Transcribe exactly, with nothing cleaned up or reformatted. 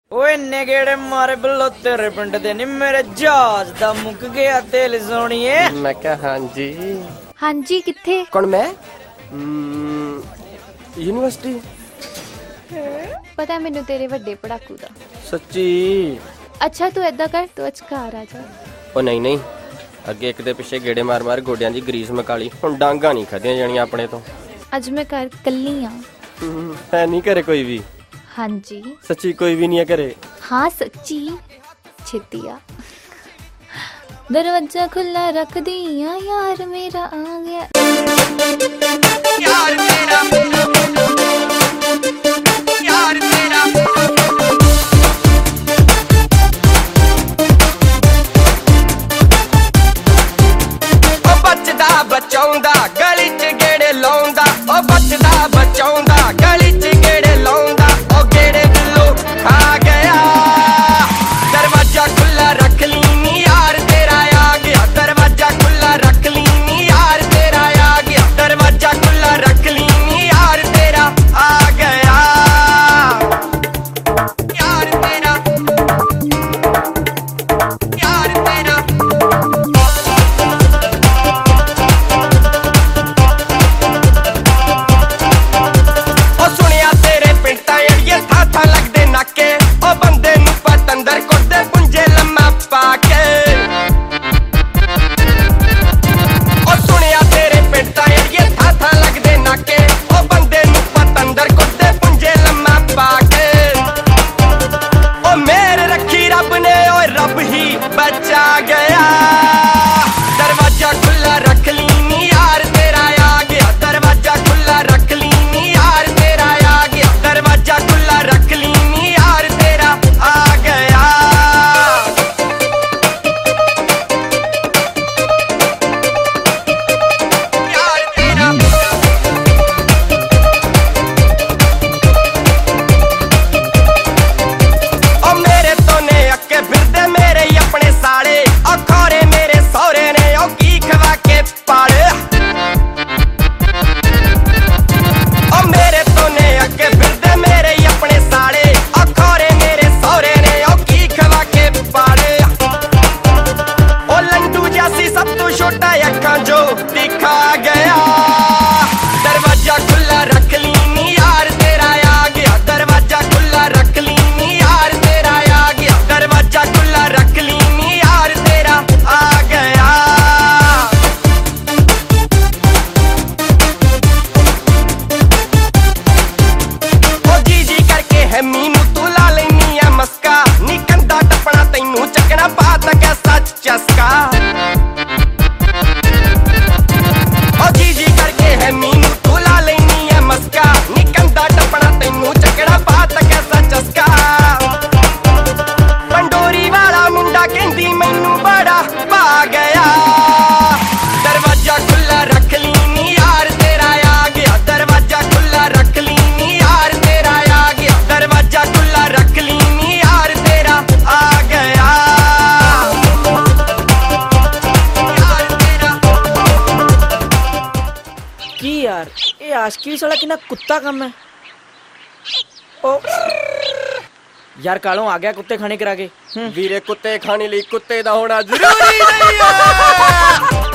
ओए इन्ने गेड़े मारे बिल्लो तेरे पिंड दे नी मेरे जहाज दा मुक गया तेल सोनिए। मैं क्या हाँ जी हाँ जी किथे? कौन मैं? यूनिवर्सिटी। पता है मैनू तेरे वड्डे पढ़ाकू दा। सच्ची? अच्छा तू ऐदा कर तू अज घर आ जा। ओ नहीं नहीं अगे एक दे पिछे गेड़े मार मार गोडियां दी ग्रीस मकाली हुण डांगा नहीं खादियां जानियां अपने तो। अज मैं घर कल्ली हाँ। है नहीं करे कोई भी? हाँ जी। सच्ची कोई भी नहीं है करे? हाँ सच्ची छेती आ। दरवाजा खुला रख दिया यार मेरा आ गया। यार मेरा यार मेरा ओ बचदा बचाउंदा गली च गेड़े लाउंदा ओ बचदा बचाउंदा गली च गेड़े लाउंदा ओ गेड़े बिल्लो खा गया। दरवाजा खुला रख ली नी यार तेरा आ गया। दरवाजा खुला रख ली नी यार तेरा आ गया। दरवाजा खुला रख ली नी यार तेरा आ गया। यार तेरा यार तेरा ओ सुनिया तेरे पिंडा ये था था लगदे नाके ओ बंदे नू पतंदर कुटदे पुंजे लम्मा पाके। ओ सुनिया तेरे पिंडा ये था था लगदे नाके ओ बंदे नू पतंदर कुटदे पुंजे लम्मा पाके। ओ मेरे रखी रब ने ओ रब ही बचा गया। दरवाजा खुला रख ली नी यार तेरा आ गया। दरवाजा खुला रख ली नी यार तेरा आ गया। दरवाजा खुला रख ली नी यार तेरा आ गया। यार तेरा ओ मेरे तो ने अक्के फिरदे मेरे ही अपने साले ओ खोरे मेरे सौरे ने ओ की खवा के पाले। ओ मेरे तो ने अक्के फिरदे मेरे ही अपने साले ओ खोरे मेरे सौरे ने ओ की खवा के पाले। ओ लंडू जैसी सब तो छोटा अखा जो दिखा गया। दरवाजा खुला रख ली नी यार तेरा आ गया। दरवाजा खुला रख ली नी यार तेरा आ गया। दरवाजा खुला रख ली नी यार तेरा आ गया। ओ जी जी करके है मीनू तू ला लेनी है मस्का नी कंधा टपना तैनू चकना पात कैसा चस्का। ओ जी जी करके है मीनू तू ला लेनी है मस्का नी कंधा टपना तैनू चकना पात कैसा चस्का। पंडोरी वाला मुंडा कहंदी मैनू बड़ा पा गया। दरवाजा खुला रख ली नी यार तेरा आ गया। दरवाजा खुला रख ली नी यार तेरा आ गया। दरवाजा खुला रख ली नी यार तेरा आ गया। यार तेरा की यार ये आशकी साला कितना कुत्ता कम है। ओ यार कालों आ गया कुत्ते खाने करा के। वीरे कुत्ते खाने लिए कुत्ते दा होना जरूरी नहीं है।